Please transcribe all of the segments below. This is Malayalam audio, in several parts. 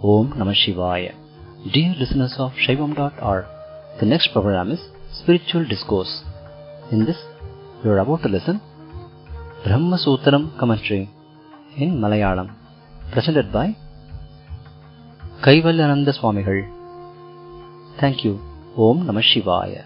Om Namah Shivaya. Dear listeners of Shaivam.org, the next program is Spiritual Discourse. In this, you are about to listen Brahma Sutram commentary in Malayalam, presented by Kaivalyananda Swamigal. Thank you. Om Namah Shivaya.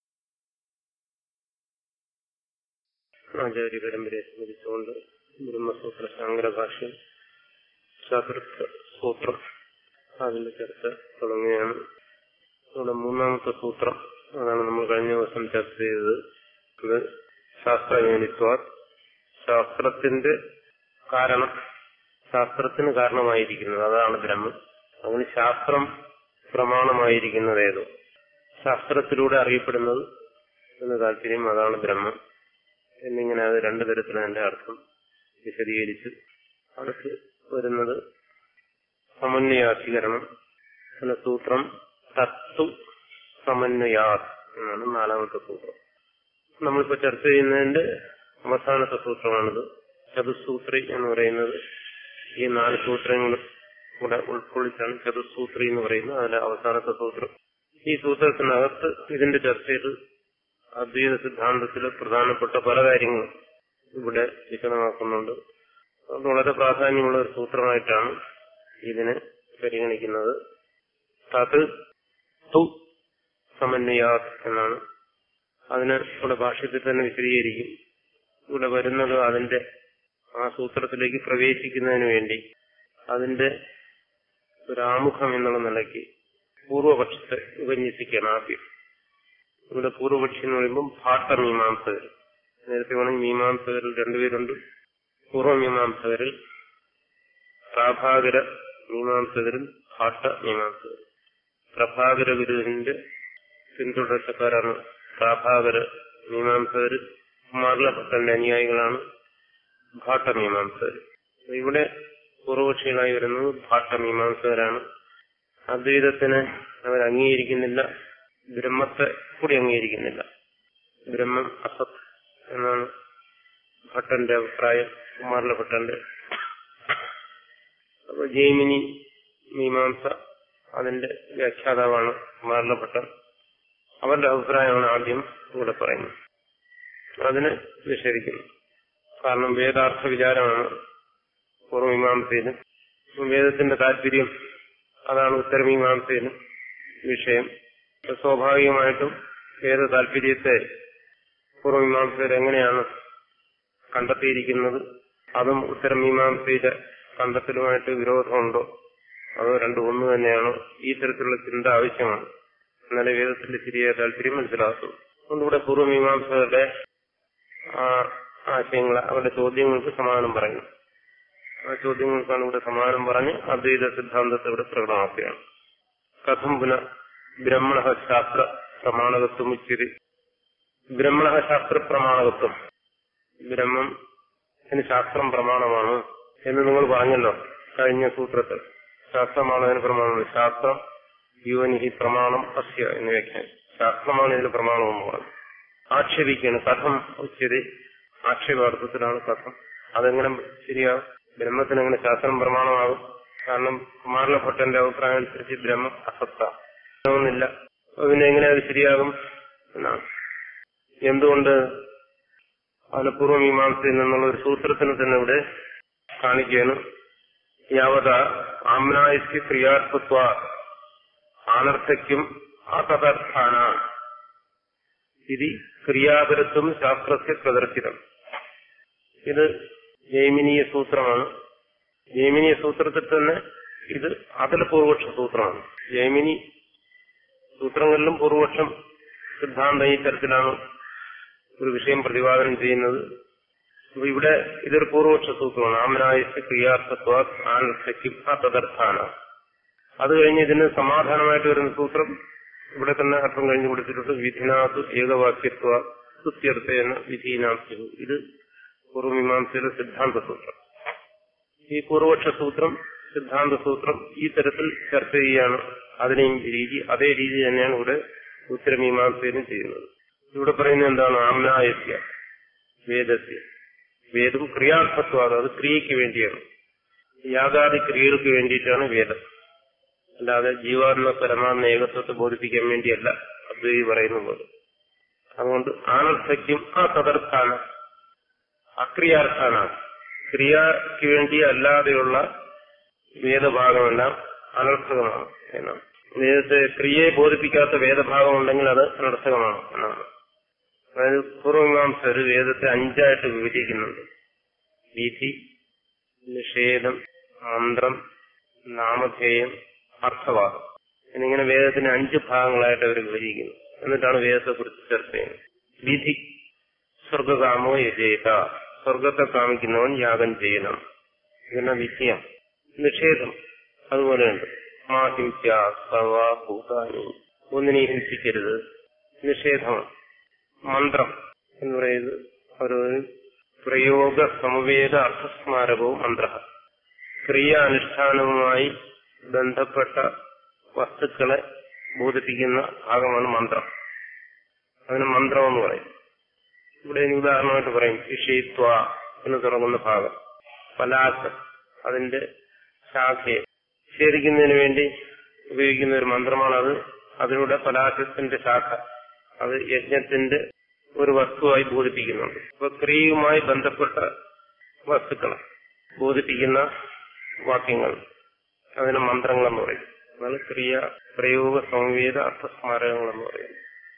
ആചാര്യ പരമ്പരയെ സ്മരിച്ചുകൊണ്ട് ബ്രഹ്മസൂത്ര ശാങ്കരഭാഷ്യം ചതുർത്ഥ സൂത്രം അതിന്റെ ചർച്ച തുടങ്ങുകയാണ്. ഇവിടെ മൂന്നാമത്തെ സൂത്രം, അതാണ് നമ്മൾ കഴിഞ്ഞ ദിവസം ചർച്ച ചെയ്തത്. ഇത് ശാസ്ത്രയോനിത്വ, ശാസ്ത്രത്തിന്റെ കാരണം, ശാസ്ത്രത്തിന് കാരണമായിരിക്കുന്നത് അതാണ് ബ്രഹ്മം. അങ്ങനെ ശാസ്ത്രം പ്രമാണമായിരിക്കുന്നത് ഏതോ, ശാസ്ത്രത്തിലൂടെ അറിയപ്പെടുന്നത് എന്ന് താല്പര്യം, അതാണ് ബ്രഹ്മം എന്നിങ്ങനെ അത് രണ്ടു തരത്തിലാണ് അതിന്റെ അർത്ഥം വിശദീകരിച്ച്. അടുത്ത് വരുന്നത് സമന്വയാധികരണം എന്ന സൂത്രം. തത്തു സമന്വയാത് എന്നാണ് നാലാമത്തെ സൂത്രം. നമ്മളിപ്പോ ചർച്ച ചെയ്യുന്നതിന്റെ അവസാനത്തെ സൂത്രമാണിത്. ചതുസൂത്രി എന്ന് പറയുന്നത് ഈ 4 സൂത്രങ്ങളും കൂടെ ഉൾക്കൊള്ളിച്ചാണ് ചതുസൂത്രി എന്ന് പറയുന്നത്. അതിന്റെ അവസാനത്തെ സൂത്രം. ഈ സൂത്രത്തിനകത്ത് ഇതിന്റെ ചർച്ചയിൽ അദ്വൈത സിദ്ധാന്തത്തിലെ പ്രധാനപ്പെട്ട പല കാര്യങ്ങളും ഇവിടെ വിശദമാക്കുന്നുണ്ട്. അത് വളരെ പ്രാധാന്യമുള്ള ഒരു സൂത്രമായിട്ടാണ് ഇതിനെ പരിഗണിക്കുന്നത്. തത് തു സമന്വയാത് എന്നാണ്. അതിന് ഇവിടെ ഭാഷ്യത്തിൽ തന്നെ വിശദീകരിക്കും. ഇവിടെ വരുന്നത് അതിന്റെ ആ സൂത്രത്തിലേക്ക് പ്രവേശിക്കുന്നതിന് വേണ്ടി അതിന്റെ ഒരു ആമുഖം എന്നുള്ള നിലയ്ക്ക് പൂർവപക്ഷത്തെ ഉപന്യസിക്കണം ആദ്യം. ഇവിടെ പൂർവപക്ഷി എന്ന് പറയുമ്പോൾ ഭാട്ടമീമാംസകർ. നേരത്തെ വേണമെങ്കിൽ മീമാംസകരിൽ 2 പേരുണ്ട്. പൂർവമീമാംസകരിൽ പ്രാഭാകര മീമാംസകരിൽ ഭാട്ടമീമാംസകർ. പ്രഭാകര ഗുരുവിന്റെ പിന്തുടർച്ചക്കാരാണ് പ്രാഭാകര മീമാംസകർ. കുമാരലഭട്ടന്റെ അനുയായികളാണ് ഭാട്ടമീമാംസകർ. ഇവിടെ പൂർവപക്ഷികളായി വരുന്നത് ഭാട്ടമീമാംസകരാണ്. അദ്വൈതത്തിന് അവർ അംഗീകരിക്കുന്നില്ല, ബ്രഹ്മത്തെ കൂടി അംഗീകരിക്കുന്നില്ല. ബ്രഹ്മം അസത് എന്നാണ് ഭട്ടന്റെ അഭിപ്രായം, കുമാരലഭട്ടന്റെ. അപ്പൊ ജൈമിനി മീമാംസ, അതിന്റെ വ്യാഖ്യാതാവാണ് കുമാരലഭട്ടൻ. അവരുടെ അഭിപ്രായമാണ് ആദ്യം ഇവിടെ പറയുന്നത്. അതിന് നിഷേധിക്കുന്നു. കാരണം വേദാർത്ഥ വിചാരമാണ് പൂർവമീമാംസയിലും, വേദത്തിന്റെ താല്പര്യം അതാണ് ഉത്തരമീമാംസയിലും വിഷയം. സ്വാഭാവികമായിട്ടും വേദ താല്പര്യത്തെ പൂർവമീമാംസകർ എങ്ങനെയാണ് കണ്ടെത്തിയിരിക്കുന്നത്, അതും ഉത്തരമീമാംസയുടെ കണ്ടെത്തലുമായിട്ട് വിരോധമുണ്ടോ, അതോ രണ്ടും ഒന്ന് തന്നെയാണോ? ഈ തരത്തിലുള്ള ചിന്ത ആവശ്യമാണ്. എന്നാലേ വേദത്തിന്റെ ശരിയായ താല്പര്യം മനസ്സിലാക്കും. അതുകൊണ്ടിവിടെ പൂർവമീമാംസകരുടെ ആശയങ്ങൾ, അവരുടെ ചോദ്യങ്ങൾക്ക് സമാധാനം പറയുന്നു. ആ ചോദ്യങ്ങൾക്കാണ് ഇവിടെ സമാധാനം പറഞ്ഞ് അദ്വൈത സിദ്ധാന്തത്തെ ഇവിടെ പ്രകടമാക്കുകയാണ്. കഥം പുനഃ ബ്രഹ്മണ ശാസ്ത്ര പ്രമാണകത്വം ഉച്ചരി. ബ്രഹ്മണ ശാസ്ത്ര പ്രമാണകത്വം, ബ്രഹ്മം ശാസ്ത്രം പ്രമാണമാണ് എന്ന് നിങ്ങൾ പറഞ്ഞല്ലോ കഴിഞ്ഞ സൂത്രത്തിൽ. ശാസ്ത്രമാണ് അതിന് പ്രമാണം. ശാസ്ത്രം യോനിഹി പ്രമാണം അസ്യ എന്ന് വ്യാഖ്യാനം. ശാസ്ത്രമാണ് ഇതിന് പ്രമാണമെന്ന് പറഞ്ഞു. ആക്ഷേപിക്കുകയാണ്. കഥം ഉച്ചരി, ആക്ഷേപാർത്ഥത്തിലാണ് കഥം. അതെങ്ങനെ ശരിയാവും? ബ്രഹ്മത്തിനെങ്ങനെ ശാസ്ത്രം പ്രമാണമാകും? കാരണം കുമാരലഭട്ടന്റെ അഭിപ്രായം അനുസരിച്ച് ബ്രഹ്മം അസത്താവുന്നില്ല. പിന്നെ എങ്ങനെ അത് ശരിയാകും എന്നാണ്. എന്തുകൊണ്ട്? അതിന് പൂർവമീമാംസയിൽ നിന്നുള്ള ഒരു സൂത്രത്തിന് തന്നെ ഇവിടെ കാണിക്കുകയാണ്. യാവത ആമ്നായസ്യ ക്രിയാത്മത്വ ആനർത്ഥയ്ക്കും അതദർത്ഥാന ഇത് ക്രിയാപരത്വം ശാസ്ത്രസ്യ പ്രദർശിതം. ഇത് ജൈമിനീയ സൂത്രമാണ്. ജൈമിനീയ സൂത്രത്തിൽ തന്നെ ഇത് അതിൽ പൂർവപക്ഷ സൂത്രമാണ്. ജൈമിനി സൂത്രങ്ങളിലും പൂർവപക്ഷം സിദ്ധാന്തം ഈ തരത്തിലാണ് ഒരു വിഷയം പ്രതിപാദനം ചെയ്യുന്നത്. അപ്പൊ ഇവിടെ ഇതൊരു പൂർവപക്ഷ സൂത്രമാണ്. ആമനായസ്യ ക്രിയാർത്ഥത്വ ആനർത്ഥയ്ക്കും തദർത്ഥാന. അത് കഴിഞ്ഞ് ഇതിന് സമാധാനമായിട്ട് വരുന്ന സൂത്രം ഇവിടെ തന്നെ അർത്ഥം കഴിഞ്ഞു കൊടുത്തിട്ടുണ്ട്. വിധിനാഥു ഏകവാക്യത്വ സ്തുത്യർത്ഥേന വിധീനാഥു. ഇത് പൂർവമീമാംസയിലെ സിദ്ധാന്ത സൂത്രം. ഈ പൂർവപക്ഷ സൂത്രം, സിദ്ധാന്ത സൂത്രം ഈ തരത്തിൽ ചർച്ച ചെയ്യുകയാണ്. അതിനെയും രീതി അതേ രീതി തന്നെയാണ് ഇവിടെ ഉത്തരമീമാംസയിലും ചെയ്യുന്നത്. ഇവിടെ പറയുന്നത് എന്താണ്? ആമ്നായസ്യ വേദസ്യ. വേദം ക്രിയാർത്ഥത്വം, അത് ക്രിയയ്ക്ക് വേണ്ടിയാണ്. യാഗാദി ക്രിയകൾക്ക് വേണ്ടിയിട്ടാണ് വേദം. അല്ലാതെ ജീവാത്മ പരമാത്മ ഏകത്വത്തെ ബോധിപ്പിക്കാൻ വേണ്ടിയല്ല അദ്വൈതി പറയുന്ന പോലെ. അതുകൊണ്ട് അനർത്ഥയ്ക്കും ആ തദർത്ഥാന അക്രിയാർത്ഥാന ക്രിയയ്ക്ക് വേണ്ടി അല്ലാതെയുള്ള വേദഭാഗമെല്ലാം അനർത്ഥകമാണ് എന്നാണ്. വേദത്തെ ക്രിയയെ ബോധിപ്പിക്കാത്ത വേദഭാഗം ഉണ്ടെങ്കിൽ അത് അനർത്ഥകമാണ് എന്നാണ്. അതായത് പൂർവമീമാംസകർ വേദത്തെ 5 വിഭജിക്കുന്നുണ്ട്. വിധി, നിഷേധം, മന്ത്രം, നാമധേയം, അർത്ഥവാദം എന്നിങ്ങനെ വേദത്തിന് 5 ഭാഗങ്ങളായിട്ട് അവർ വിഭജിക്കുന്നു. എന്നിട്ടാണ് വേദത്തെക്കുറിച്ച് ചർച്ച ചെയ്യുന്നത്. വിധി, സ്വർഗകാമോ യജേത, സ്വർഗത്തെ കാമിക്കുന്നവൻ യാഗം ചെയ്യണം, ഇതെന്ന വിധിയാണ്. നിഷേധം അതുപോലെയുണ്ട്. മാ ഹിംസ്യ സർവാ ഭൂതാനി, ഒന്നിനെ ഹിംസിക്കരുത്, നിഷേധമാണ്. മന്ത്രം എന്ന് പറയുന്നത് ഒരു പ്രയോഗ സമവേദ അർത്ഥസ്മാരകവും മന്ത്ര, ക്രിയാനുഷ്ഠാനവുമായി ബന്ധപ്പെട്ട വസ്തുക്കളെ ബോധിപ്പിക്കുന്ന ഭാഗമാണ് മന്ത്രം. അതിന് മന്ത്രം എന്ന് പറയും. ഇവിടെ ഉദാഹരണമായിട്ട് പറയും ഇഷീത്വ എന്ന് തുടങ്ങുന്ന ഭാഗം, പലാശം അതിന്റെ ശാഖയെ ഛേദിക്കുന്നതിന് വേണ്ടി ഉപയോഗിക്കുന്ന ഒരു മന്ത്രമാണത്. അതിലൂടെ പലാശത്തിന്റെ ശാഖ അത് യജ്ഞത്തിന്റെ ഒരു വസ്തുവായി ബോധിപ്പിക്കുന്നുണ്ട്. അപ്പൊ ക്രിയയുമായി ബന്ധപ്പെട്ട വസ്തുക്കളെ ബോധിപ്പിക്കുന്ന വാക്യങ്ങൾ അതിന് മന്ത്രങ്ങളെന്ന് പറയും. അതാണ് ക്രിയ പ്രയോഗ സംവേദ അർത്ഥസ്മാരകങ്ങളെന്ന് പറയും.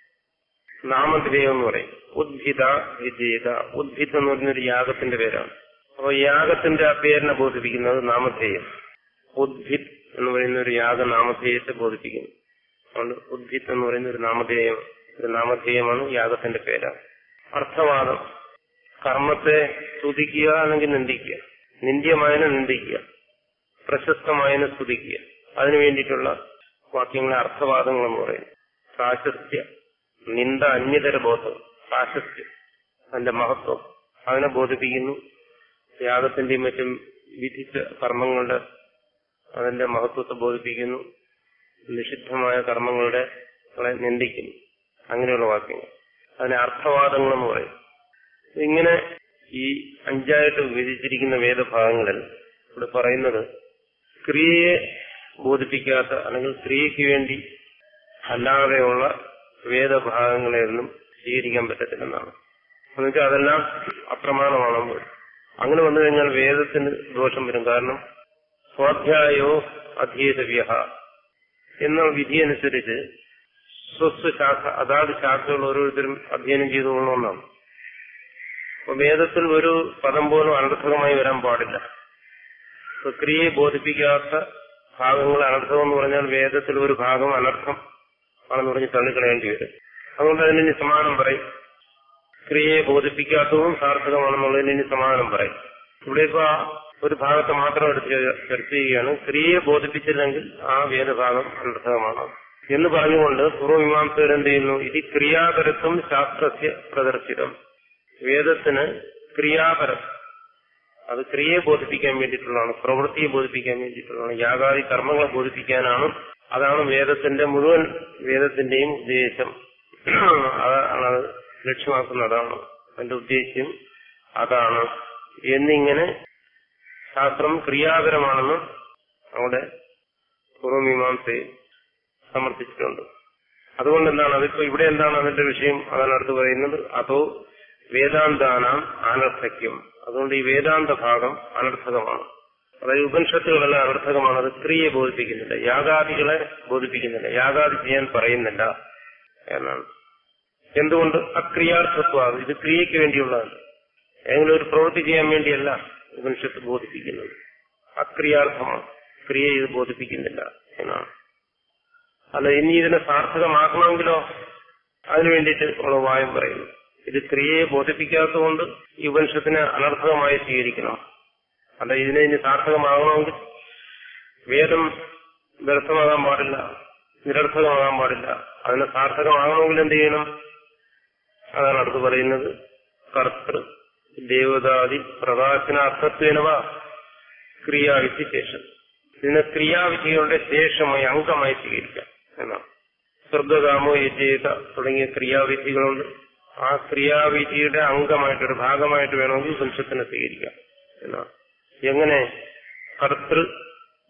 നാമധേയം എന്ന് പറയും. ഉദ്ഭിത വിജേത, ഉദ്ഭിത് എന്ന് പറയുന്നൊരു യാഗത്തിന്റെ പേരാണ്. അപ്പോൾ യാഗത്തിന്റെ ആ പേരിനെ ബോധിപ്പിക്കുന്നത് നാമധേയം. ഉദ്ഭിത് എന്ന് പറയുന്ന ഒരു യാഗ നാമധേയത്തെ ബോധിപ്പിക്കുന്നു. അതുകൊണ്ട് ഉദ്ഭിത് എന്ന് പറയുന്ന ഒരു നാമധേയമാണ്, യാഗത്തിന്റെ പേരാണ്. അർത്ഥവാദം, കർമ്മത്തെ സ്തുതിക്കുക അല്ലെങ്കിൽ നിന്ദിക്കുക, നിന്ദ്യമായതിനെ നിന്ദിക്കുക, പ്രശസ്തമായതിനെ സ്തുതിക്കുക, അതിനു വേണ്ടിയിട്ടുള്ള വാക്യങ്ങളെ അർത്ഥവാദങ്ങളെന്ന് പറയും. പ്രാശസ്ത്യ, നിന്ദ അന്യതര ബോധം, പ്രാശസ്ത്യം അതിന്റെ മഹത്വം അതിനെ ബോധിപ്പിക്കുന്നു. യാഗത്തിന്റെയും മറ്റും വിധിച്ച കർമ്മങ്ങളുടെ അതിന്റെ മഹത്വത്തെ ബോധിപ്പിക്കുന്നു. നിഷിദ്ധമായ കർമ്മങ്ങളുടെ നിന്ദിക്കുന്നു. അങ്ങനെയുള്ള വാക്യങ്ങൾ അതിനെ അർത്ഥവാദങ്ങളെന്ന് പറയും. ഇങ്ങനെ ഈ 5 വിഭജിച്ചിരിക്കുന്ന വേദഭാഗങ്ങളിൽ ഇവിടെ പറയുന്നത് ക്രിയയെ ബോധിപ്പിക്കാത്ത അല്ലെങ്കിൽ ക്രിയയ്ക്ക് വേണ്ടി അല്ലാതെയുള്ള വേദഭാഗങ്ങളെയൊന്നും സ്വീകരിക്കാൻ പറ്റത്തില്ലെന്നാണ്. എന്നുവെച്ചാൽ അതെല്ലാം അപ്രമാണമാണെന്ന്. അങ്ങനെ വന്നു കഴിഞ്ഞാൽ വേദത്തിന് ദോഷം വരും. കാരണം സ്വാധ്യായോ അധീതവ്യ എന്ന വിധിയനുസരിച്ച് സ്വസ്വശാഖ അതാത് ശാഖകൾ ഓരോരുത്തരും അധ്യയനം ചെയ്തുകൊള്ളണമെന്നാണ്. അപ്പൊ വേദത്തിൽ ഒരു പദം പോലും അനർത്ഥകമായി വരാൻ പാടില്ല. ക്രിയയെ ബോധിപ്പിക്കാത്ത ഭാഗങ്ങൾ അനർത്ഥം എന്ന് പറഞ്ഞാൽ വേദത്തിൽ ഒരു ഭാഗം അനർത്ഥം ആണെന്ന് പറഞ്ഞ് തള്ളിക്കളയേണ്ടി വരും. അതുകൊണ്ട് അതിന് സമാനം പറയും. ക്രിയയെ ബോധിപ്പിക്കാത്തതും സാർത്ഥകമാണെന്നുള്ളതിന് സമാനം പറയും. ഇവിടെ ഇപ്പൊ ഒരു ഭാഗത്ത് മാത്രം എടുത്ത് ചർച്ച ചെയ്യുകയാണ്. ക്രിയയെ ബോധിപ്പിച്ചില്ലെങ്കിൽ ആ വേദഭാഗം അനർത്ഥകമാണ് എന്ന് പറഞ്ഞുകൊണ്ട് പൂർവമീമാംസകർ എന്ത് ചെയ്യുന്നു? ഇത് ക്രിയാപരത്വം ശാസ്ത്രസ്യ പ്രദർശിതം. വേദത്തിന് ക്രിയാപരം, അത് ക്രിയയെ ബോധിപ്പിക്കാൻ വേണ്ടിയിട്ടുള്ളതാണ്, പ്രവൃത്തിയെ ബോധിപ്പിക്കാൻ വേണ്ടിയിട്ടുള്ളതാണ്, യാഗാദി കർമ്മങ്ങളെ ബോധിപ്പിക്കാനാണ്. അതാണ് മുഴുവൻ വേദത്തിന്റെയും ഉദ്ദേശം. അതാണ് ലക്ഷ്യമാക്കുന്നതാണ്, അതിന്റെ ഉദ്ദേശ്യം അതാണ് എന്നിങ്ങനെ ശാസ്ത്രം ക്രിയാപരമാണെന്ന് അവിടെ പൂർവമീമാംസയെ സമർത്ഥിച്ചിട്ടുണ്ട്. അതുകൊണ്ട് എന്താണ് അതിപ്പോ ഇവിടെ എന്താണ് അതിന്റെ വിഷയം? അതാണ് അടുത്ത് പറയുന്നത്. അതോ വേദാന്താനാം അനർത്ഥക്യം. അതുകൊണ്ട് ഈ വേദാന്ത ഭാഗം അനർത്ഥകമാണ്. അതായത് ഉപനിഷത്തുകളെല്ലാം അനർത്ഥകമാണ്. അത് ക്രിയയെ ബോധിപ്പിക്കുന്നില്ല, യാഗാദികളെ ബോധിപ്പിക്കുന്നില്ല, യാഗാദി ചെയ്യാൻ പറയുന്നില്ല എന്നാണ്. എന്തുകൊണ്ട്? അക്രിയാർത്ഥത്വം. ഇത് ക്രിയയ്ക്ക് വേണ്ടിയുള്ളതാണ്. ഏതെങ്കിലും ഒരു പ്രവൃത്തി ചെയ്യാൻ വേണ്ടിയല്ല ഉപനിഷത്ത് ബോധിപ്പിക്കുന്നത്. അക്രിയാർത്ഥമാണ്, ക്രിയ ഇത് ബോധിപ്പിക്കുന്നില്ല എന്നാണ്. അല്ല, ഇനി ഇതിനെ സാർത്ഥകമാക്കണമെങ്കിലോ അതിനു വേണ്ടിയിട്ട് ഉള്ള വായം പറയുന്നു. ഇത് ക്രിയയെ ബോധിപ്പിക്കാത്തതുകൊണ്ട് ഈ ഉപനിഷത്തിനെ അനർത്ഥകമായി സ്വീകരിക്കണം. അല്ല, ഇതിനെ ഇനി സാർത്ഥകമാകണമെങ്കിൽ വേദം വ്യർത്ഥമാകാൻ പാടില്ല, നിരർത്ഥകമാകാൻ പാടില്ല. അതിനെ സാർത്ഥകമാകണമെങ്കിൽ എന്ത് ചെയ്യണം? അതാണ് അടുത്ത് പറയുന്നത്. കർത്തൃ ദേവതാദി പ്രകാശനാർത്ഥത്വേനവ ക്രിയാവിധി ശേഷം. ഇതിനെ ക്രിയാവിധികളുടെ ശേഷമായി അംഗമായി സ്വീകരിക്കാം എന്നാണ്. സ്വർഗകാമോ യജേത തുടങ്ങിയ ക്രിയാവിധികളുണ്ട്. ആ ക്രിയാവിധിയുടെ അംഗമായിട്ടൊരു ഭാഗമായിട്ട് വേണമെങ്കിൽ ഉപനിഷത്തിനെ സ്വീകരിക്കാം എന്നാണ്. എങ്ങനെ? കർത്തൃ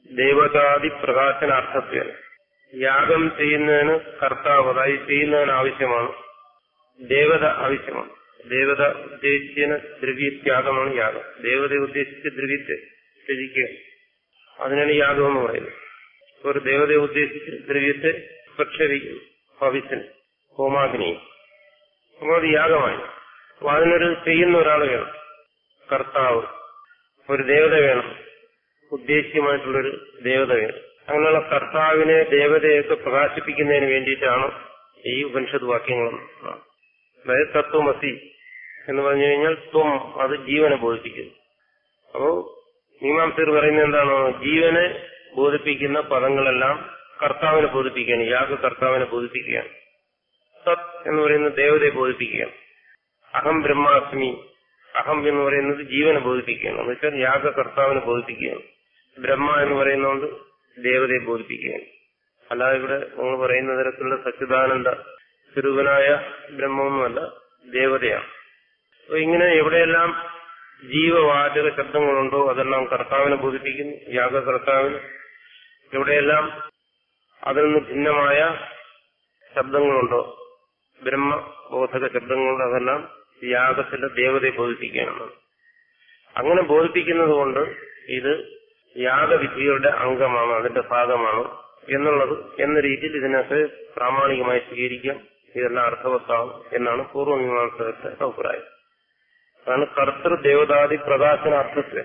ദേവതാദി പ്രകാശനാർത്ഥത്വം. യാഗം ചെയ്യുന്നതിന് കർത്താവ്, അതായത് ചെയ്യുന്നതിന് ആവശ്യമാണ് ദേവത ആവശ്യമാണ്. ദേവത ഉദ്ദേശിക്കുന്ന ദ്രവ്യത്യാഗമാണ് യാഗം. ദേവതയെ ഉദ്ദേശിച്ച് ദ്രവ്യത്തെ ത്യജിക്കുക, അതിനാണ് യാഗം എന്ന് പറയുന്നത്. ഒരു ദേവതയെ ഉദ്ദേശിച്ച് ദ്രവ്യത്തെ പ്രക്ഷേപിക്കുന്നു, ഭവിഷ്യൻ ഹോമാഗ്നി, അപ്പോൾ അത് യാഗമായി. അപ്പൊ അതിനൊരു ചെയ്യുന്ന ഒരാൾ വേണം, കർത്താവ്, ഒരു ദേവത വേണം, ഉദ്ദേശ്യമായിട്ടുള്ളൊരു ദേവത വേണം. അങ്ങനെയുള്ള കർത്താവിനെ, ദേവതയൊക്കെ പ്രകാശിപ്പിക്കുന്നതിന് വേണ്ടിയിട്ടാണ് ഈ ഉപനിഷത്ത് വാക്യങ്ങളും. അതായത് തത്വമസി എന്ന് പറഞ്ഞു കഴിഞ്ഞാൽ ത്വം, അത് ജീവനെ ബോധിപ്പിക്കുന്നു. അപ്പോ മീമാംസകർ പറയുന്നത് എന്താണ്? ജീവനെ ബോധിപ്പിക്കുന്ന പദങ്ങളെല്ലാം കർത്താവിനെ ബോധിപ്പിക്കുകയാണ്, യാഗ കർത്താവിനെ ബോധിപ്പിക്കുകയാണ്. സത് എന്ന് പറയുന്നത് ദേവതയെ ബോധിപ്പിക്കുകയാണ്. അഹം ബ്രഹ്മാസ്മി, അഹം എന്ന് പറയുന്നത് ജീവനെ ബോധിപ്പിക്കുകയാണ്, എന്ന് വെച്ചാൽ യാഗ കർത്താവിനെ ബോധിപ്പിക്കുകയാണ്. ബ്രഹ്മ എന്ന് പറയുന്നതുകൊണ്ട് ദേവതയെ ബോധിപ്പിക്കുകയാണ്. അല്ലാതെ ഇവിടെ നമ്മൾ പറയുന്ന തരത്തിലുള്ള സച്ചിദാനന്ദ സ്വരൂപനായ ബ്രഹ്മമൊന്നുമല്ല, ദേവതയാണ്. അപ്പൊ ഇങ്ങനെ എവിടെയെല്ലാം ജീവവാചക ശബ്ദങ്ങളുണ്ടോ അതെല്ലാം കർത്താവിനെ ബോധിപ്പിക്കുന്നു, യാഗകർത്താവിന്. എവിടെയെല്ലാം അതിൽ നിന്ന് ഭിന്നമായ ശബ്ദങ്ങളുണ്ടോ, ബ്രഹ്മബോധക ശബ്ദങ്ങളുണ്ടോ, അതെല്ലാം യാഗത്തിന്റെ ദേവതയെ ബോധിപ്പിക്കുകയാണ്. അങ്ങനെ ബോധിപ്പിക്കുന്നത് കൊണ്ട് ഇത് യാഗവിധിയുടെ അംഗമാണ്, അതിന്റെ ഭാഗമാണ് എന്നുള്ളത് എന്ന രീതിയിൽ ഇതിനൊക്കെ പ്രാമാണികമായി സ്വീകരിക്കാം. ഇതെല്ലാം അർത്ഥവത്താവും എന്നാണ് പൂർവ്വമീമാംസകരുടെ അഭിപ്രായം. അതാണ് കർത്തൃദേവതാദി പ്രകാശനാർത്ഥത്തിൽ.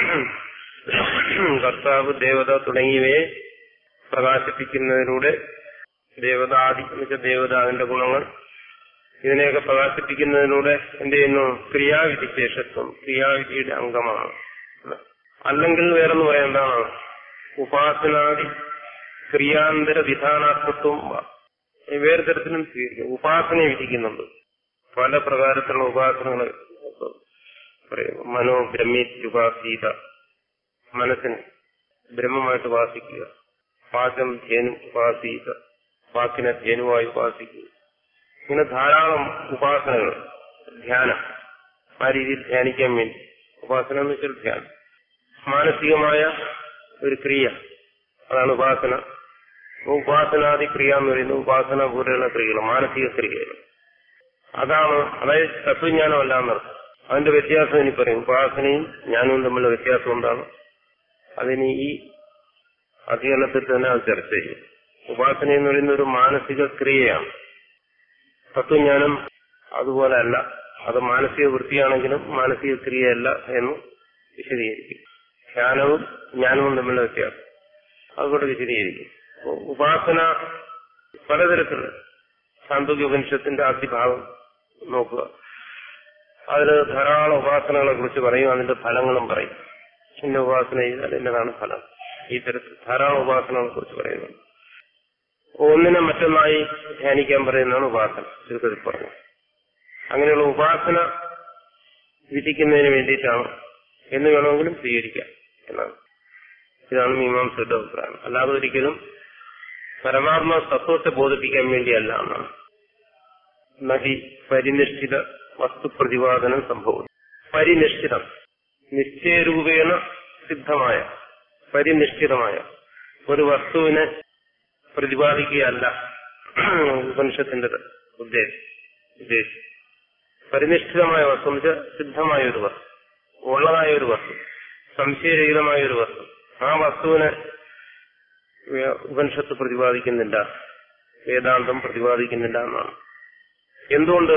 കർത്താവ്, ദേവത തുടങ്ങിയവയെ പ്രകാശിപ്പിക്കുന്നതിലൂടെ, ദേവതാദി എന്ന് വെച്ചാൽ ദേവത, അതിന്റെ ഗുണങ്ങൾ, ഇതിനെയൊക്കെ പ്രകാശിപ്പിക്കുന്നതിലൂടെ എന്ത് ചെയ്യുന്നു? ക്രിയാവിധിശേഷത്വം, ക്രിയാവിധിയുടെ അംഗമാണ്. അല്ലെങ്കിൽ വേറെന്ന് പറയാൻ എന്താണ്? ഉപാസനാദി ക്രിയാന്തര വിധാനാർത്ഥത്വം വേറെ തരത്തിലും സ്വീകരിക്കും. ഉപാസനയെ വിധിക്കുന്നുണ്ട്, പല പ്രകാരത്തിലുള്ള ഉപാസനകൾ പറയുന്നു. മനോബ്രഹ്മീത്യുപാസീത, മനസ്സിന് ബ്രഹ്മമായിട്ട് ഉപാസിക്കുക. വാചം ധേനു ഉപാസീത, വാക്കിനെ ധേനുവായി ഉപാസിക്കുക. ഇങ്ങനെ ധാരാളം ഉപാസനകൾ, ധ്യാനം, ആ രീതിയിൽ ധ്യാനിക്കാൻ വേണ്ടി. ഉപാസന എന്ന് വെച്ചാൽ ധ്യാനം, മാനസികമായ ഒരു ക്രിയ, അതാണ് ഉപാസന. ഉപാസനാദി ക്രിയ എന്ന് പറയുന്നത് ഉപാസന പോലെയുള്ള ക്രിയകൾ, മാനസിക ക്രിയകൾ. അതാണ്, അതായത് തത്വജ്ഞാനമല്ല എന്നർത്ഥം. അതിന്റെ വ്യത്യാസം ഇനി പറയും. ഉപാസനയും ജ്ഞാനവും തമ്മിലുള്ള വ്യത്യാസം എന്താണ്? അതിന് ഈ അധികരണത്തിൽ തന്നെ അത് ചർച്ച ചെയ്യും. ഉപാസന എന്ന് പറയുന്ന ഒരു മാനസിക ക്രിയയാണ്. തത്വജ്ഞാനം അതുപോലെ അല്ല, അത് മാനസിക വൃത്തിയാണെങ്കിലും മാനസിക ക്രിയയല്ല എന്ന് വിശദീകരിക്കും. ധ്യാനവും ജ്ഞാനവും തമ്മിലുള്ള വ്യത്യാസം അതുകൊണ്ട് വിശദീകരിക്കും. ഉപാസന പലതരത്തിലുള്ള, സാന്ദോഗ്യ ഉപനിഷത്തിന്റെ ആദ്യഭാഗം നോക്കുക, അതിൽ ധാരാളം ഉപാസനകളെ കുറിച്ച് പറയും, അതിന്റെ ഫലങ്ങളും പറയും. ഇന്ന ഉപാസന ചെയ്താൽ എന്നതാണ് ഫലം, ഈ തരത്തിൽ ധാരാളം ഉപാസനകളെ കുറിച്ച് പറയുന്നു. ഒന്നിനെ മറ്റൊന്നായി ധ്യാനിക്കാൻ പറയുന്നതാണ് ഉപാസന, ചുരുക്കത്തിൽ പറഞ്ഞു. അങ്ങനെയുള്ള ഉപാസന വിധിക്കുന്നതിന് വേണ്ടിയിട്ടാണ് എന്ന് വേണമെങ്കിലും സ്വീകരിക്കാം എന്നാണ്. ഇതാണ് മീമാംസയുടെ അഭിപ്രായം. അല്ലാതെ ഒരിക്കലും പരമാത്മ തത്വത്തെ ബോധിപ്പിക്കാൻ വേണ്ടിയല്ല എന്നാണ്. നഹി പരിനിഷ്ഠിത വസ്തുപ്രതിപാദനം സംഭവം. പരിനിഷ്ഠിതം, നിശ്ചയരൂപേണ സിദ്ധമായ, പരിനിഷ്ഠിതമായ ഒരു വസ്തുവിനെ പ്രതിപാദിക്കുകയല്ല ഉപനിഷത്തിന്റെ ഉദ്ദേശം. പരിനിഷ്ഠിതമായ വസ്തു എന്ന് വെച്ചാൽ സിദ്ധമായ ഒരു വസ്തു, ഉള്ളതായ ഒരു വസ്തു, സംശയരഹിതമായ ഒരു വസ്തു. ആ വസ്തുവിനെ ഉപനിഷത്ത് പ്രതിപാദിക്കുന്നില്ല, വേദാന്തം പ്രതിപാദിക്കുന്നില്ല എന്നാണ്. എന്തുകൊണ്ട്?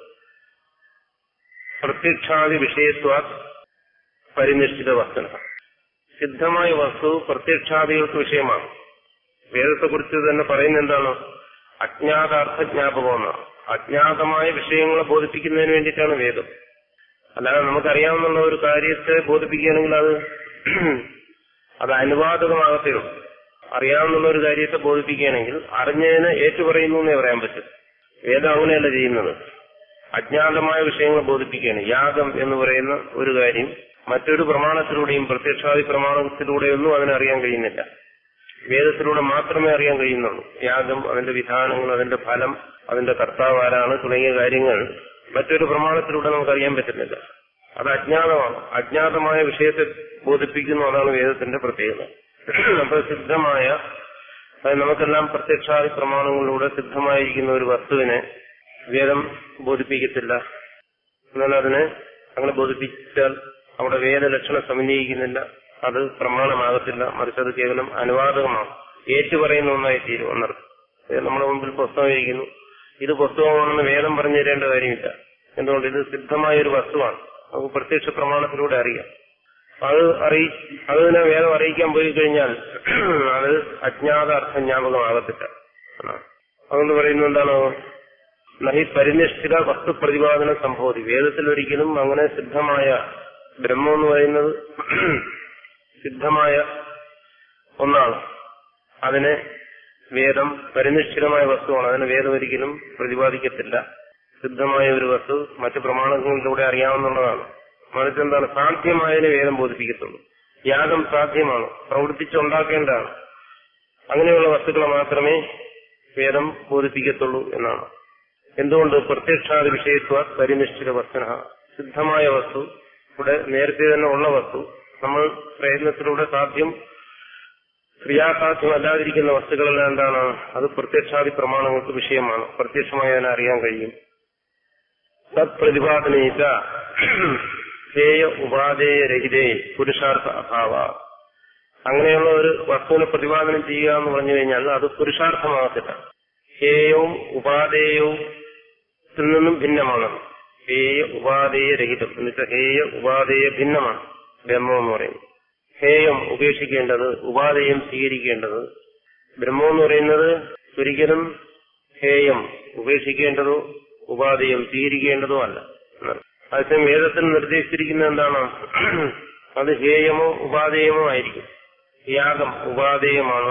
പ്രത്യക്ഷാദി വിഷയത്വ പരിനിഷ്ഠിത വസ്തുന. സിദ്ധമായ വസ്തു പ്രത്യക്ഷാദികൾക്ക് വിഷയമാണ്. വേദത്തെക്കുറിച്ച് തന്നെ പറയുന്നത് എന്താണ്? അജ്ഞാതാർത്ഥ ജ്ഞാപകമെന്നാണ്. അജ്ഞാതമായ വിഷയങ്ങളെ ബോധിപ്പിക്കുന്നതിന് വേണ്ടിയിട്ടാണ് വേദം. അല്ലാതെ നമുക്കറിയാവുന്ന ഒരു കാര്യത്തെ ബോധിപ്പിക്കുകയാണെങ്കിൽ അത് അനുവാദകമാകത്തേ ഉള്ളൂ. അറിയാവുന്ന ഒരു കാര്യത്തെ ബോധിപ്പിക്കുകയാണെങ്കിൽ അറിഞ്ഞതിനെ ഏറ്റുപറയുന്നു എന്നേ പറയാൻ പറ്റും. വേദം അങ്ങനെയല്ല ചെയ്യുന്നത്. അജ്ഞാതമായ വിഷയങ്ങളെ ബോധിപ്പിക്കുകയാണ്. യാഗം എന്ന് പറയുന്ന ഒരു കാര്യം മറ്റൊരു പ്രമാണത്തിലൂടെയും പ്രത്യക്ഷാദി പ്രമാണത്തിലൂടെയൊന്നും അതിനറിയാൻ കഴിയുന്നില്ല. വേദത്തിലൂടെ മാത്രമേ അറിയാൻ കഴിയുന്നുള്ളൂ. യാഗം, അതിന്റെ വിധാനങ്ങൾ, അതിന്റെ ഫലം, അതിന്റെ കർത്താവ് ആരാണ് തുടങ്ങിയ കാര്യങ്ങൾ മറ്റൊരു പ്രമാണത്തിലൂടെ നമുക്കറിയാൻ പറ്റുന്നില്ല. അത് അജ്ഞാതമാണ്. അജ്ഞാതമായ വിഷയത്തെ ബോധിപ്പിക്കുന്നു, അതാണ് വേദത്തിന്റെ പ്രത്യേകത. അപ്പൊ സിദ്ധമായ, അതായത് നമുക്കെല്ലാം പ്രത്യക്ഷാദി പ്രമാണങ്ങളിലൂടെ സിദ്ധമായിരിക്കുന്ന ഒരു വസ്തുവിനെ വേദം ബോധിപ്പിക്കത്തില്ല. എന്നാൽ അതിനെ അങ്ങനെ ബോധിപ്പിച്ചാൽ അവിടെ വേദലക്ഷണം സമന്വയിക്കുന്നില്ല, അത് പ്രമാണമാകത്തില്ല. മറിച്ച് അത് കേവലം അനുവാദകമാണ്, ഏറ്റുപറയുന്ന ഒന്നായി തീരും എന്നർത്ഥം. നമ്മുടെ മുമ്പിൽ പുസ്തകം ഇരിക്കുന്നു, ഇത് പുസ്തകമാണെന്ന് വേദം പറഞ്ഞു തരേണ്ട കാര്യമില്ല. എന്തുകൊണ്ട്? ഇത് സിദ്ധമായ ഒരു വസ്തുവാണ്, നമുക്ക് പ്രത്യക്ഷ പ്രമാണത്തിലൂടെ അറിയാം. അതിനെ വേദം അറിയിക്കാൻ പോയി കഴിഞ്ഞാൽ അത് അജ്ഞാത അർത്ഥ ജ്ഞാപകമാകത്തില്ല. അതുകൊണ്ട് പറയുന്നത് എന്താണ്? നഹി പരിനിഷ്ഠിത വസ്തു പ്രതിപാദന സംഭവതി. വേദത്തിൽ ഒരിക്കലും അങ്ങനെ സിദ്ധമായ ബ്രഹ്മം എന്ന് പറയുന്നത് സിദ്ധമായ ഒന്നാണ്. അതിനെ വേദം പരിനിഷ്ഠിതമായ വസ്തുവാണ്, അതിനെ വേദം ഒരിക്കലും പ്രതിപാദിക്കത്തില്ല. സിദ്ധമായ ഒരു വസ്തു മറ്റു പ്രമാണങ്ങളിലൂടെ അറിയാവുന്നതാണ്. മറിച്ച് എന്താണ്? സാധ്യമായതിനെ വേദം ബോധിപ്പിക്കത്തുള്ളൂ. യാഗം സാധ്യമാണ്, പ്രവർത്തിച്ചുണ്ടാക്കേണ്ടതാണ്. അങ്ങനെയുള്ള വസ്തുക്കളെ മാത്രമേ വേദം ബോധിപ്പിക്കത്തുള്ളൂ എന്നാണ്. എന്തുകൊണ്ട്? പ്രത്യക്ഷാദി വിഷയത്വ പരിനിഷ്ഠിത വസ്തുന. സിദ്ധമായ വസ്തു, ഇവിടെ നേരത്തെ തന്നെ ഉള്ള വസ്തു, നമ്മൾ പ്രയത്നത്തിലൂടെ സാധ്യം ക്രിയാസാധ്യമല്ലാതിരിക്കുന്ന വസ്തുക്കളെല്ലാം എന്താണ്? അത് പ്രത്യക്ഷാദി പ്രമാണങ്ങൾക്ക് വിഷയമാണ്, പ്രത്യക്ഷമായി അതിനെ അറിയാൻ കഴിയും. തത് പ്രതിപാദനയിച്ച ഹേയ ഉപാധേയ രഹിതേ പുരുഷാർത്ഥ അഭാവ. അങ്ങനെയുള്ള ഒരു വസ്തുവിനെ പ്രതിപാദനം ചെയ്യുക എന്ന് പറഞ്ഞു കഴിഞ്ഞാൽ അത് പുരുഷാർത്ഥമാകത്തില്ല. ഹേയവും ഉപാധേയവും നിന്നും ഭിന്നമാണ്. ഹേയ ഉപാധേയ രഹിതം എന്ന് വെച്ചാൽ ഹേയ ഉപാധേയ ഭിന്നമാണ് ബ്രഹ്മം എന്ന് പറയുന്നത്. ഹേയം ഉപേക്ഷിക്കേണ്ടത്, ഉപാധേയം സ്വീകരിക്കേണ്ടത്. ബ്രഹ്മം എന്ന് പറയുന്നത് ഒരിക്കലും ഹേയം ഉപേക്ഷിക്കേണ്ടതോ ഉപാധേയം സ്വീകരിക്കേണ്ടതോ അല്ല. അതേസമയം വേദത്തിൽ നിർദ്ദേശിച്ചിരിക്കുന്നത് എന്താണ്? അത് ഹേയമോ ഉപാധേയമോ ആയിരിക്കും. യാഗം ഉപാധേയമാണ്,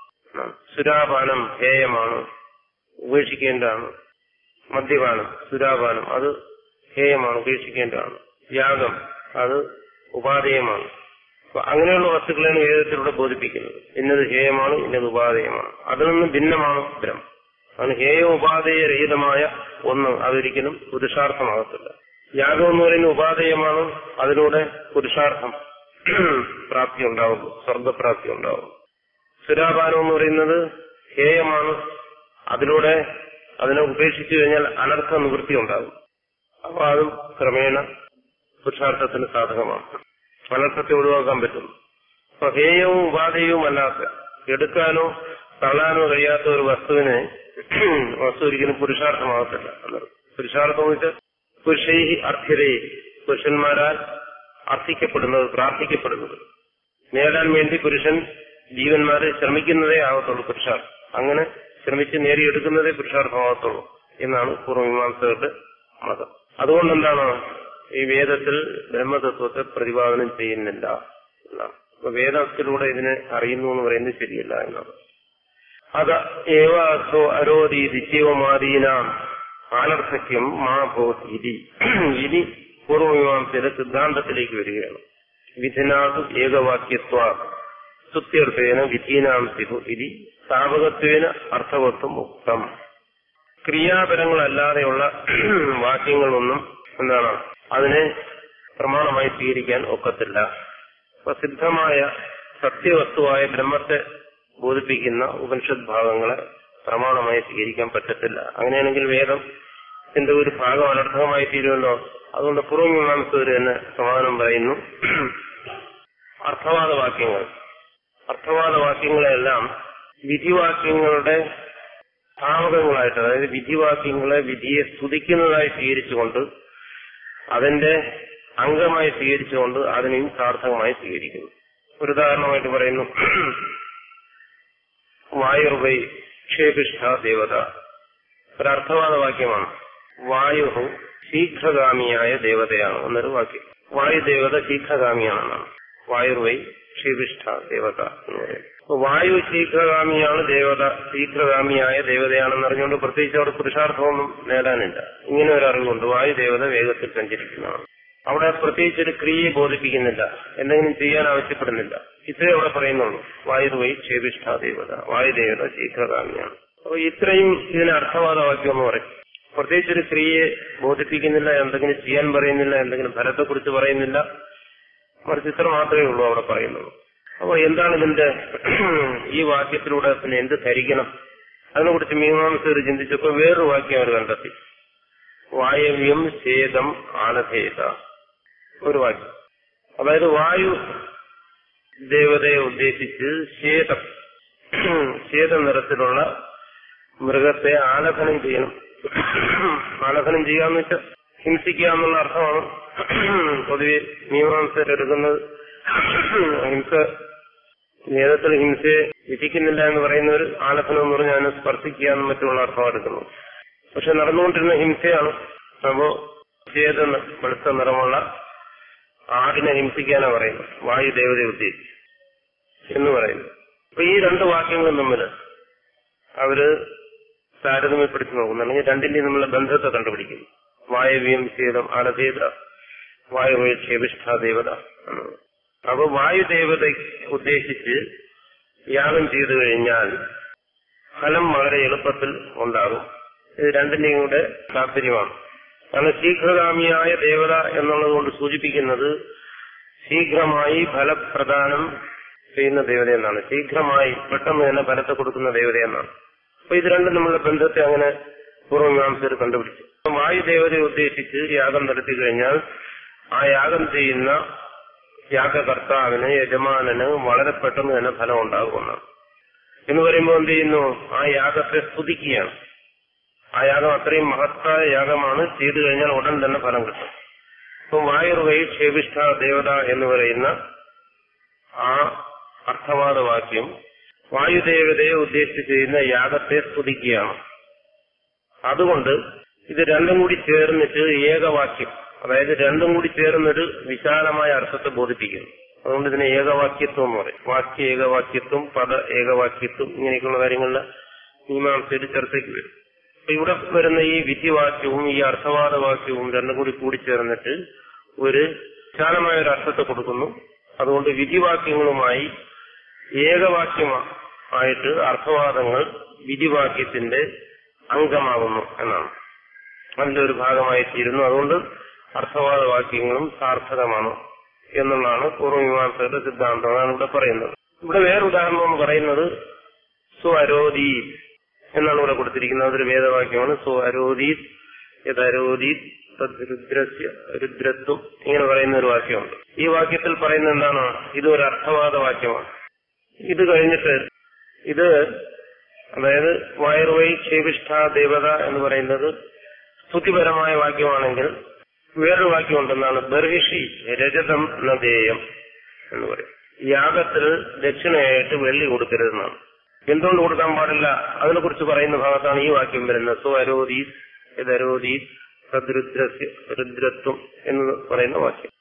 സുരാപാനം ഹേയമാണ്, ഉപേക്ഷിക്കേണ്ടതാണ്. മദ്യപാനം, സുരാപാനം അത് ഹേയമാണ്, ഉപേക്ഷിക്കേണ്ടതാണ്. യാഗം അത് ഉപാധേയമാണ്. അപ്പൊ അങ്ങനെയുള്ള വസ്തുക്കളാണ് വേദത്തിലൂടെ ബോധിപ്പിക്കുന്നത്. ഇന്നത് ഹേയമാണ്, ഇന്നത് ഉപാധേയമാണ്. അതിൽ നിന്ന് ഭിന്നമാണ് ബ്രഹ്മം. അത് ഹേയ ഉപാധേയ രഹിതമായ ഒന്ന്, അതൊരിക്കലും പുരുഷാർത്ഥമാകത്തില്ല. യാഗം എന്ന് പറയുന്ന ഉപാധേയമാണ്, അതിലൂടെ പുരുഷാർത്ഥം പ്രാപ്തി ഉണ്ടാവും, സ്വർഗപ്രാപ്തി ഉണ്ടാവും. സുരാപാനം എന്ന് പറയുന്നത് ഹേയമാണ്, അതിലൂടെ അതിനെ ഉപേക്ഷിച്ചു കഴിഞ്ഞാൽ അനർത്ഥ നിവൃത്തി ഉണ്ടാകും. അപ്പൊ അതും ക്രമേണ പുരുഷാർത്ഥത്തിന് സാധകമാണ്, അനർത്ഥത്തെ ഒഴിവാക്കാൻ പറ്റുന്നു. അപ്പൊ ഹേയവും ഉപാധേയവും അല്ലാത്ത, എടുക്കാനോ തള്ളാനോ കഴിയാത്ത ഒരു വസ്തു ഒരിക്കലും പുരുഷാർത്ഥമാകത്തില്ല. പുരുഷാർത്ഥം എന്ന് വെച്ചാൽ പുരുഷൈഹി അർത്ഥ്യതയെ, പുരുഷന്മാരാൽ അർത്ഥിക്കപ്പെടുന്നത്, പ്രാർത്ഥിക്കപ്പെടുന്നത്, നേടാൻ വേണ്ടി പുരുഷൻ ജീവന്മാരെ ശ്രമിക്കുന്നതേ ആകത്തുള്ളൂ പുരുഷാർത്ഥം. അങ്ങനെ ശ്രമിച്ച് നേടിയെടുക്കുന്നതേ പുരുഷാർത്ഥമാകത്തുള്ളൂ എന്നാണ് പൂർവ്വമീമാംസകരുടെ മതം. അതുകൊണ്ടെന്താണ് ഈ വേദത്തിൽ ബ്രഹ്മതത്വത്തെ പ്രതിപാദനം ചെയ്യുന്നില്ല എന്നാണ്. അപ്പൊ വേദത്തിലൂടെ ഇതിനെ അറിയുന്നു എന്ന് പറയുന്നത് ശരിയല്ല എന്നാണ്. അത് ഏവ അസോ അരോധി ദിത്യവമാദീനാം ആനർത്ഥക്യം മാ ഭൂതി. ഇനി പൂർവ്വമീമാംസയുടെ സിദ്ധാന്തത്തിലേക്ക് വരികയാണ്. വിധിനാതു ഏകവാക്യത്വ സ്തുത്യർത്ഥേന വിധീനാം സിധു ഇതി സ്ഥാപകത്വേന അർത്ഥവത്വം ഉക്തം. ക്രിയാപരങ്ങളല്ലാതെയുള്ള വാക്യങ്ങളൊന്നും എന്താണ് അതിനെ പ്രമാണമായി സ്വീകരിക്കാൻ ഒക്കത്തില്ല. പ്രസിദ്ധമായ സത്യവസ്തുവായ ബ്രഹ്മത്തെ ബോധിപ്പിക്കുന്ന ഉപനിഷത് ഭാഗങ്ങളെ പ്രമാണമായി സ്വീകരിക്കാൻ പറ്റത്തില്ല. അങ്ങനെയാണെങ്കിൽ വേദത്തിന്റെ ഒരു ഭാഗം അനർത്ഥകമായി തീരുമല്ലോ. അതുകൊണ്ട് പൂർവ്വമീമാംസകർ തന്നെ സമാധാനം പറയുന്നു. അർത്ഥവാദവാക്യങ്ങളെല്ലാം വിധിവാക്യങ്ങളുടെ സ്ഥാപകങ്ങളായിട്ട്, അതായത് വിധിവാക്യങ്ങളെ വിധിയെ സ്തുതിക്കുന്നതായി സ്വീകരിച്ചുകൊണ്ട്, അതിന്റെ അംഗമായി സ്വീകരിച്ചുകൊണ്ട് അതിനെയും സാർത്ഥകമായി സ്വീകരിക്കുന്നു. ഒരു ഉദാഹരണമായിട്ട് പറയുന്നു, വായുർവൈ ക്ഷേപിഷ്ഠ ദേവത. ഒരർത്ഥവാദ വാക്യമാണ്. വായു ശീഘ്രഗാമിയായ ദേവതയാണ് എന്നൊരു വാക്യം. വായുദേവത ശീഘ്രഗാമിയാണെന്നാണ്. വായുർവൈ ക്ഷേപിഷ്ഠ ദേവത എന്ന് പറയുന്നത്. വായു ശീഘ്രഗാമിയാണ് ദേവത, ശീഘ്രഗാമിയായ ദേവതയാണെന്ന് അറിഞ്ഞുകൊണ്ട് പ്രത്യേകിച്ച് അവിടെ പുരുഷാർത്ഥമൊന്നും നേടാനില്ല. ഇങ്ങനെ ഒരു അറിവുണ്ട്. വായുദേവത വേഗത്തിൽ സഞ്ചരിക്കുന്നതാണ്. അവിടെ പ്രത്യേകിച്ചൊരു ക്രിയയെ ബോധിപ്പിക്കുന്നില്ല, എന്തെങ്കിലും ചെയ്യാൻ ആവശ്യപ്പെടുന്നില്ല. ഇത്രയും അവിടെ പറയുന്നുള്ളൂ. വായുർവൈ ക്ഷേപിഷ്ഠ ദേവത, വായുദേവത ശീഘ്രഗാമിയാണ്. അപ്പൊ ഇത്രയും ഇതിന് അർത്ഥവാദവാക്യം എന്ന് പറയും. പ്രത്യേകിച്ചൊരു ക്രിയയെ ബോധിപ്പിക്കുന്നില്ല, എന്തെങ്കിലും ചെയ്യാൻ പറയുന്നില്ല, എന്തെങ്കിലും ഫലത്തെക്കുറിച്ച് പറയുന്നില്ല. മറിച്ച് ഇത്ര മാത്രമേ ഉള്ളൂ അവിടെ പറയുന്നുള്ളൂ. അപ്പൊ എന്താണ് ഇതിന്റെ ഈ വാക്യത്തിലൂടെ പിന്നെ എന്ത് ധരിക്കണം? അതിനെക്കുറിച്ച് മീമാംസകർ ചിന്തിച്ചപ്പോൾ വേറൊരു വാക്യം അവർ കണ്ടെത്തി. വായവ്യം ഛേദം ആലഭേത, ഒരു വാക്യം. അതായത് വായു ദേവതയെ ഉദ്ദേശിച്ച് ശ്വേത നിറത്തിലുള്ള മൃഗത്തെ ആലഭനം ചെയ്യണം. ആലഭനം ചെയ്യാന്ന് വെച്ചാൽ ഹിംസിക്കുക എന്നുള്ള അർത്ഥമാണ് പൊതുവെ മീമാംസകരെടുക്കുന്നത്. ഹിംസ വേദത്തിൽ ഹിംസയെ വിധിക്കുന്നില്ല എന്ന് പറയുന്നവർ ആലഭനം എന്ന് പറഞ്ഞാൽ അതിനെ സ്പർശിക്കുക എന്ന് മറ്റുള്ള അർത്ഥം എടുക്കുന്നു. പക്ഷെ നടന്നുകൊണ്ടിരുന്ന ഹിംസയാണ്. അപ്പോ വെളുത്ത നിറമുള്ള ആടിനെ ഹിംസിക്കാനാ പറയുന്നത്, വായുദേവതയെ ഉദ്ദേശിച്ച് എന്ന് പറയുന്നു. അപ്പൊ ഈ രണ്ട് വാക്യങ്ങളും തമ്മിൽ അവര് താരതമ്യപ്പെടുത്തി നോക്കുന്നുണ്ടെങ്കിൽ രണ്ടിന്റെയും തമ്മിലുള്ള ബന്ധത്തെ കണ്ടുപിടിക്കുന്നു. വായവ്യം ഛേദം ആലഭേത, വായുവേ ക്ഷേപിഷ്ഠ ദേവത. അപ്പൊ വായുദേവതയെ ഉദ്ദേശിച്ച് യാഗം ചെയ്തു കഴിഞ്ഞാൽ ഫലം വളരെ എളുപ്പത്തിൽ ഉണ്ടാകും. ഇത് രണ്ടിന്റെയും കൂടെ താല്പര്യമാണ്. കാരണം ശീഘ്രഗാമിയായ ദേവത എന്നുള്ളത് കൊണ്ട് സൂചിപ്പിക്കുന്നത് ശീഘ്രമായി ഫലപ്രദാനം ചെയ്യുന്ന ദേവതയെന്നാണ്. ശീഘ്രമായി പെട്ടെന്ന് തന്നെ ഫലത്തെ കൊടുക്കുന്ന ദേവതയെന്നാണ്. അപ്പൊ ഇത് രണ്ടും നമ്മളുടെ ബന്ധത്തെ അങ്ങനെ പൂർവ്വമീമാംസകർ കണ്ടുപിടിച്ചു. വായുദേവതയെ ഉദ്ദേശിച്ച് യാഗം നടത്തി കഴിഞ്ഞാൽ ആ യാഗം ചെയ്യുന്ന യാഗകർത്താവിന്, യജമാനന് വളരെ പെട്ടെന്ന് തന്നെ ഫലം ഉണ്ടാകുമെന്നാണ്. എന്ന് പറയുമ്പോൾ എന്ത് ചെയ്യുന്നു? ആ യാഗത്തെ സ്തുതിക്കുകയാണ്. ആ യാഗം അത്രയും മഹത്തായ യാഗമാണ്, ചെയ്തു കഴിഞ്ഞാൽ ഉടൻ തന്നെ ഫലം കിട്ടും. ഇപ്പൊ വായുർവൈ ക്ഷേപിഷ്ഠ ദേവത എന്ന് പറയുന്ന ആ അർത്ഥവാദ വാക്യം വായുദേവതയെ ഉദ്ദേശിച്ച് ചെയ്യുന്ന യാഗത്തെ സ്തുതിക്കുകയാണ്. അതുകൊണ്ട് ഇത് രണ്ടും കൂടി ചേർന്നിട്ട് ഏകവാക്യം, അതായത് രണ്ടും കൂടി ചേർന്നൊരു വിശാലമായ അർത്ഥത്തെ ബോധിപ്പിക്കുന്നു. അതുകൊണ്ട് ഇതിനെ ഏകവാക്യത്വം എന്ന് പറയും. വാക്യ ഏകവാക്യത്വം, പദ ഏകവാക്യത്വം, ഇങ്ങനെയൊക്കെയുള്ള കാര്യങ്ങളിൽ മീമാംസയിൽ ചർച്ചയ്ക്ക് വരും. അപ്പൊ ഇവിടെ വരുന്ന ഈ വിധിവാക്യവും ഈ അർത്ഥവാദവാക്യവും രണ്ടും കൂടി കൂടിച്ചേർന്നിട്ട് ഒരു വിശാലമായ ഒരു അർത്ഥത്തെ കൊടുക്കുന്നു. അതുകൊണ്ട് വിധിവാക്യങ്ങളുമായി ഏകവാക്യമായിട്ട് അർത്ഥവാദങ്ങൾ വിധിവാക്യത്തിന്റെ അംഗമാകുന്നു എന്നാണ്, അതിന്റെ ഒരു ഭാഗമായി തീരുന്നു. അതുകൊണ്ട് അർത്ഥവാദവാക്യങ്ങളും സാർത്ഥകമാണ് എന്നുള്ളതാണ് പൂർവ്വമീമാംസകരുടെ സിദ്ധാന്തം. അതാണ് ഇവിടെ പറയുന്നത്. ഇവിടെ വേറെ ഉദാഹരണം എന്ന് പറയുന്നത് സ്വരോദീത് എന്നാണ് ഇവിടെ കൊടുത്തിരിക്കുന്നത്. അതൊരു വേദവാക്യമാണ്. സ്വരോദീത് യഥരോദീത് തദ്രുദ്രസ്യ രുദ്രത്വം, ഇങ്ങനെ പറയുന്ന ഒരു വാക്യമുണ്ട്. ഈ വാക്യത്തിൽ പറയുന്നത് എന്താണ്? ഇതൊരു അർത്ഥവാദ വാക്യമാണ്. ഇത് കഴിഞ്ഞിട്ട് ഇത്, അതായത് വായുർവൈ ക്ഷേപിഷ്ഠ ദേവത എന്ന് പറയുന്നത് സ്തുതിപരമായ വാക്യമാണെങ്കിൽ വേറൊരു വാക്യമുണ്ടെന്നാണ് ബർഹിഷി രജതം നദേയം എന്ന് പറയും. യാഗത്തിൽ ദക്ഷിണയായിട്ട് വെള്ളി കൊടുക്കരുതെന്നാണ്. എന്തുകൊണ്ട് കൊടുക്കാൻ പാടില്ല അതിനെക്കുറിച്ച് പറയുന്ന ഭാഗത്താണ് ഈ വാക്യം വരുന്നത്. സ്വരോദീത് യഥരോദീത് തദ്രുദ്രസ്യ രുദ്രത്വം എന്ന് പറയുന്ന വാക്യം.